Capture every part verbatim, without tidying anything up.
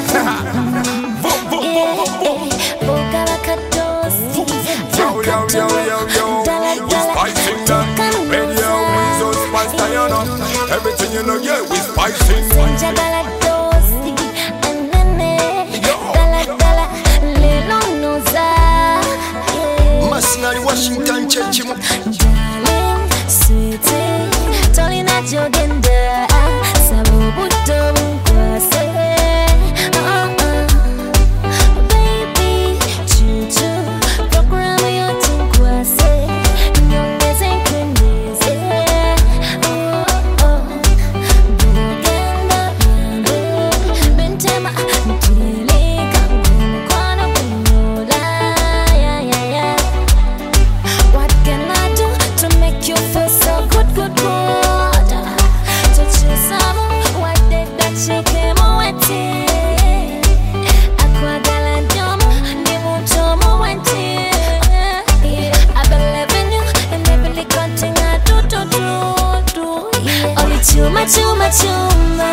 Yo, yo, yo, yo, yo. We spicing them. Radio, we so spice Diana. Everything you know, yeah, we spicing. Masinari Washington Church. Darling, sweetie, tolling at your gender. Sabu buto kwase. Baby, chuchu, program yo tinkwase. Nyongeze kwendeze. Oh oh, bugenda bambe. Bentema mtileka mkwano kunyola. Yeah yeah yeah. What can I do to make you feel so good, good, good? Touch you some, what did that shake him away? Aqua galantomo, nimutomo wenti. I believe in you, and every content I do, do, do, do. Only chuma, chuma, chuma,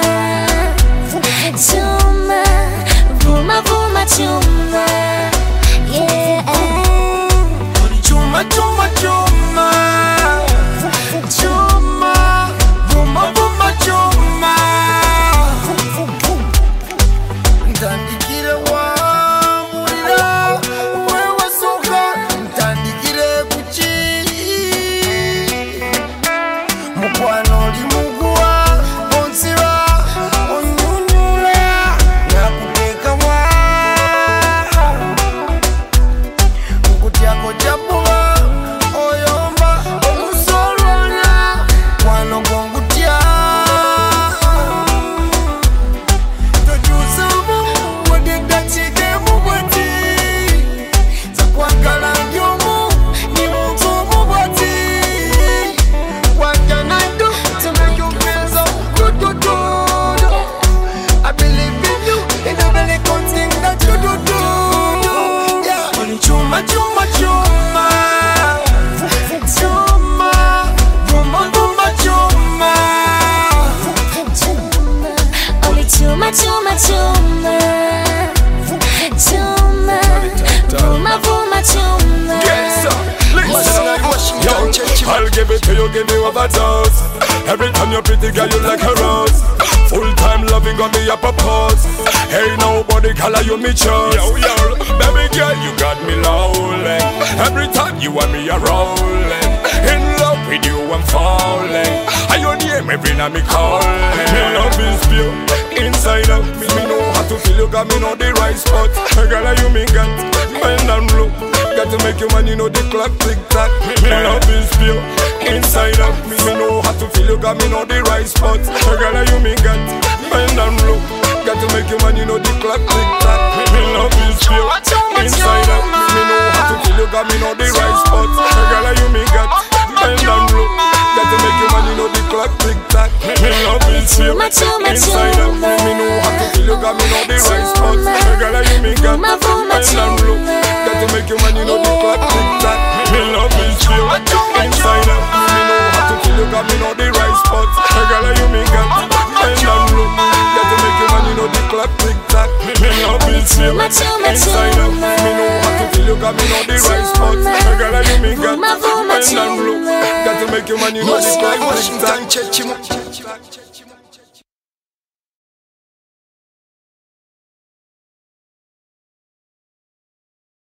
chuma, vuma, vuma, chuma, yeah. Chuma, chuma, chuma, chuma, vuma, vuma, chuma. Ntandikire wa mulira, wewe soka, ntandikire kuchi. Mukwano limugua, onsira, onyunyula, nakuteka wa. Nkutiako chapula, oyomba, omusolwanya, kwano gongutia. Tojusamu, wadida chike mubwati. Zakwagala ndyomu, ni muntu mubwati. What can I do to make you feel so good, good, good? I believe in you, in every thing that you do, do. Yeah. Only chuma, chuma, chuma, chuma, vuma, vuma, chuma. Only chuma, chuma, chuma, chuma, vuma, vuma, chuma. Yes, sir. Masinari Listen. Yo, Washington Church. I'll give it to you, give you overdose. Every time you're pretty girl, you like a rose. Full time loving got me up a pause. Hey, nobody color you me choice. Yo, yo, baby girl, you got me lonely. Every time you want me a rolling. In love with you, I'm falling. I your name every night me calling. Me love is pure, inside out. Me know how to feel you got me know the right spot. Girl, you me got bend and look. Got to make you man, you know the clock tick tock. Me love is pure, inside out. Me know how to feel you got me know the right spot. Girl, you me got bend and look. Got to make you man, you know the clock tick tock. Me love is pure, inside out. Me know how to feel you got me know the right spot. Girl, you me got bend and look. Got to make you man, you know the clock tick tock. Me love is pure, inside out. Me know how to feel you got me know the right spot. Girl, you me got bend and look. Got to make you man, you know the clock tick tock. Me love is pure, inside out. Me know how to feel you got me know the right spot. Girl, you me got bend and look. Got to make you man, you know the clock tick tock. Me love is pure, inside out. Me know how to feel you got me know the right spot. Girl, you me got bend and look. Got to make you man, you know the clock Masinari tick tock. Washington Church.